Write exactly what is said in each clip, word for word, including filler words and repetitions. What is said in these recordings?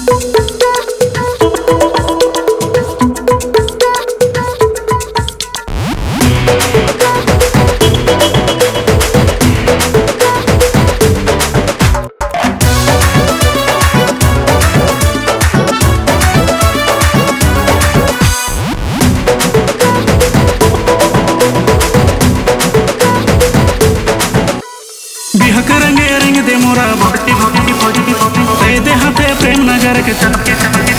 बिहा करेंगे रंग दे मोरा भोटी भोटी भोटी भोटी दे दे हाथे प्रेम नगर के चमके चमके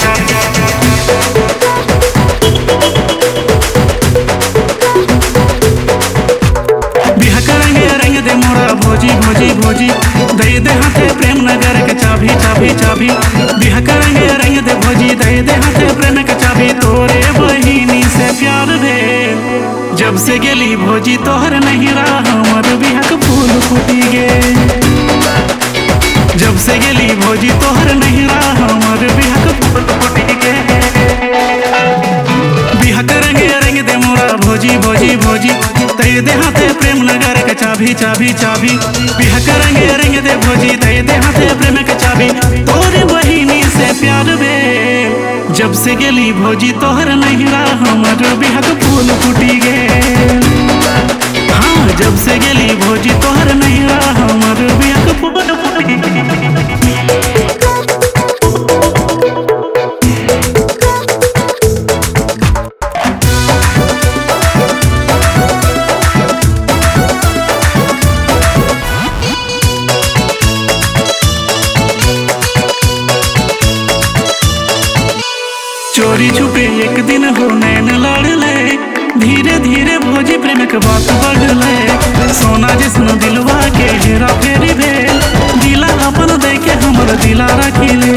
बिहा करेंगे रंग दे मोरा भोजी भोजी भोजी दे दे हाथे प्रेम नगर के चाबी चाबी चाबी बिहा करेंगे रंग दे भोजी दे दे हाथे प्रेम के चाबी तोरे बहिनी से प्यार दे जब से गेली भोजी तोहर नहीं रहा हमर बिहा के फूल फूटी गे जब से गेली भोजी तोहर नहीं रहा हमर बिहा के फूल फूटी गे बिहा करेंगे रंग दे मोरा भोजी भोजी भोजी दे दे हाथे प्रेम नगर के चाबी चाबी चाबी बिहा करेंगे रंग दे भोजी दे दे हाथे प्रेम के चाबी तोरे बहिनी से प्यार बे जब से गेली भोजी तोहर नहीं रहा हमर बिहा के फूल फूटी गे हाँ जब से गेली भोजी तोहर नहीं रहा हमर बिहा के फूल फूटी गे चोरी छुपे एक दिन हो नैन लड़ ले धीरे धीरे भोजी प्रेम के बात बढ़ ले सोना जिसन दिलवा के हेरा फेरी भेल दिला अपन दे के हमर दिला रखी ले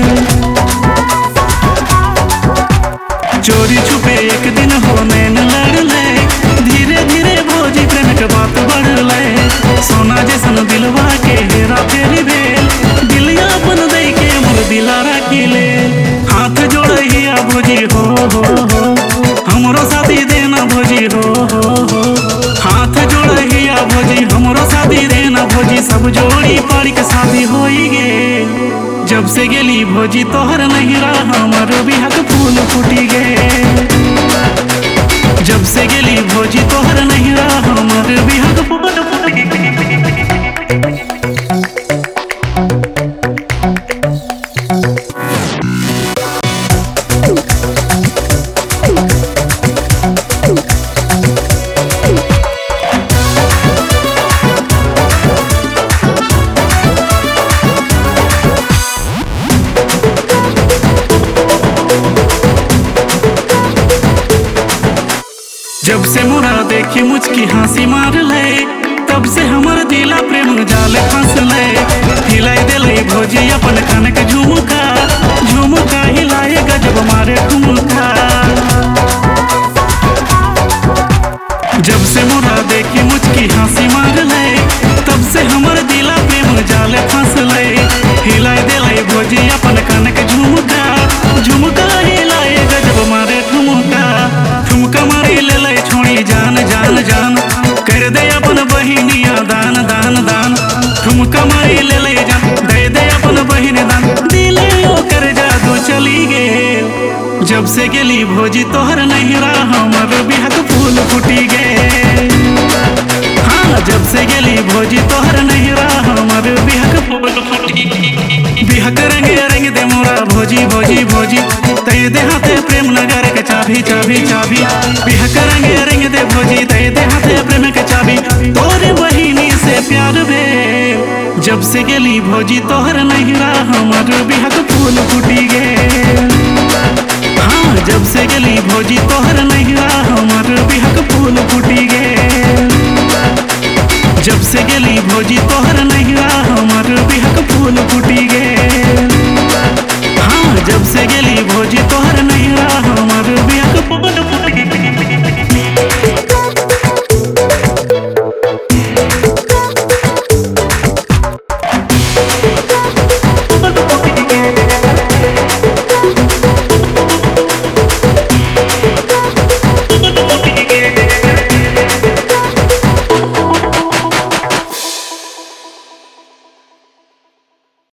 चोरी छुपे एक दिन हो नैन लड़ ले धीरे धीरे भोजी प्रेम के बात बढ़ ले सोना जिसन दिलवा के हेरा फेरी भेल दिलिया अपन दे के हमर दिला रखी ले हाथ जोड़िया भोजी हो हो हो हमरो शादी देना भोजी हो हो हो हाथ जोड़िया भोजी हमरो शादी देना भोजी सब जोड़ी पड़ के शादी होई गे जब से गेली भोजी तोहर नहीं रहा हमर बिहा के फूल फूटी गे जब से गेली भोजी तोहर नहीं रहा हमर बिहा के फूल फूटी गे जब से मोरा देखी मुझकी हंसी मार ले तब से हमर दिला प्रेम जाल फंस ले हिलाई दिले भोजी अपन कान के झुमका झुमका हिलाए गजब मारे ठुमका जब से मोरा देखी मुझकी हंसी मार ले तब से हमर दिला प्रेम जाल फंस ले हिलाई दिले भोजी अपन कान के झुमका झुमका हिलाए गजब मारे ठुमका ठुमका मारी ले ले छोड़ी जान जान जान कर दे अपन बहिनिया दान दान दान ठुमका मारी ले ले जान दे दे अपन बहिन दान दिले ओकर जादू चली गे जब से गेली भोजी तोहर नहीं रहा हमर बिहा के फूल फूटी गे हाँ जब से गेली भोजी तोहर नहीं रहा हमर बिहा के फूल फूटी बिहा करेंगे रंग दे मोरा भोजी भोजी भोजी दे दे हाथे प्रेम नगर के चाबी चाबी चाबी बिहा करेंगे रंग दे भोजी दे दे हाथे प्रेम के चाबी तोरे बहिनी से प्यार बे जब से गेली भोजी तोहर नहीं रहा हमर बिहा के फूल फूटी गे हाँ जब से गेली भोजी तोहर नहीं रहा हमर बिहा के फूल फूटी गे जब से गेली भोजी तोहर नहीं रहा